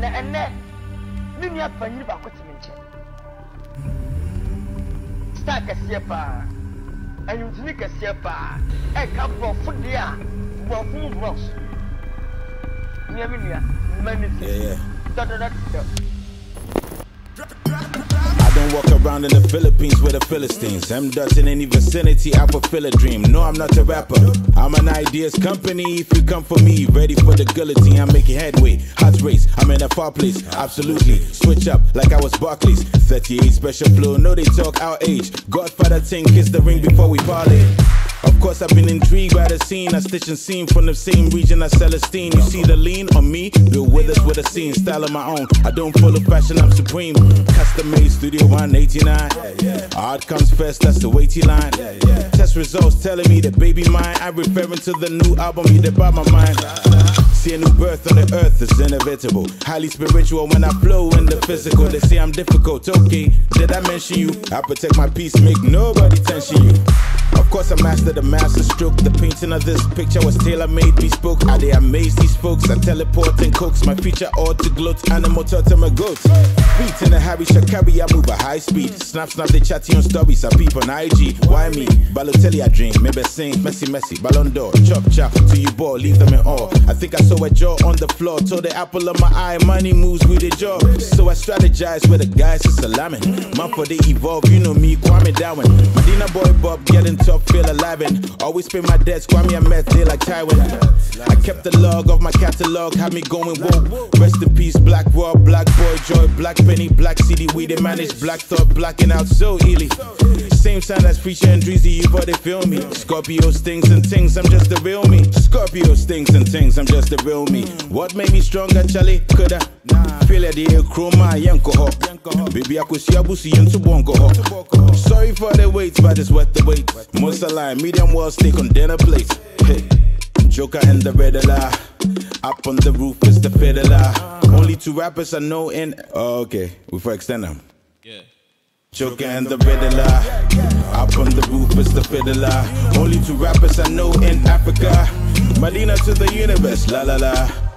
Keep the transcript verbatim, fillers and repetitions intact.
na ene ni ni apanyi ba kwete menche star kase pa anyutini kase pa e ka bro fudi a bro fu bros ni ami ni manifest yeah yeah da da da I don't walk around in the Philippines with the Philistines. I'm Dutch in any vicinity, I fulfill a dream. No, I'm not a rapper. I'm an ideas company. If you come for me, ready for the guillotine, I'm making headway. Hot race, I'm in a far place. Absolutely. Switch up like I was Barclays. thirty-eight special flow, no they talk our age. Godfather thing, kiss the ring before we parlay. Of course, I've been intrigued by the scene. I stitch and seam from the same region as Celestine. You see the lean on me? Bill Withers with a scene, style of my own. I don't follow fashion, I'm supreme. Custom made, Studio one eighty-nine. Art comes first, that's the weighty line. Test results telling me that baby mine. I'm referring to the new album, you did by my mind. See a new birth on the earth is inevitable. Highly spiritual when I flow in the physical. They say I'm difficult, okay. Did I mention you? I protect my peace, make nobody tension you. Of course I mastered the master stroke. The painting of this picture was tailor-made, bespoke. How they amaze these folks. I teleport and coax my feature all to gloat. Animal turtle my goats. Beat in a Harry Shakari, I move a high speed. Snap snap they chatty on stories, I peep on I G. Why me? Balotelli I drink, maybe sing, messy messy, Ballon d'Or. Chop chop to you ball, leave them in awe. I think I saw a jaw on the floor. Told the apple of my eye, money moves with the jaw. So I strategize with the guys, it's a lamin. Man for they evolve, you know me, Kwame Darwin. Medina boy Bob getting tough, feel alive and always pay my debts, Kwame and Meth, they like Tywin. I kept the log of my catalog, had me going whoa. Rest in peace, Black Raw, Black Boy Joy, Black Penny, Black C D, we they manage Black Thought, blacking out so easily. Same sign as Preacher and Dreezy, you thought they feel me. Scorpio stings and things, I'm just the real me. Scorpio stings and things, I'm just the real me. What made me stronger, Charlie? Coulda feel it, the chroma, yanko hop. Baby, I could see a bussy into bonko hop. Sorry for the wait, but it's worth the wait. Most line, medium well steak on dinner plate. Hey, Joker and the Riddler. Up on the roof is the fiddler. Only two rappers I know in. Oh, okay, we for extend them. Yeah. Joker and the Riddler. Up on the roof is the fiddler. Only two rappers I know in Africa. Medina to the universe, la la la.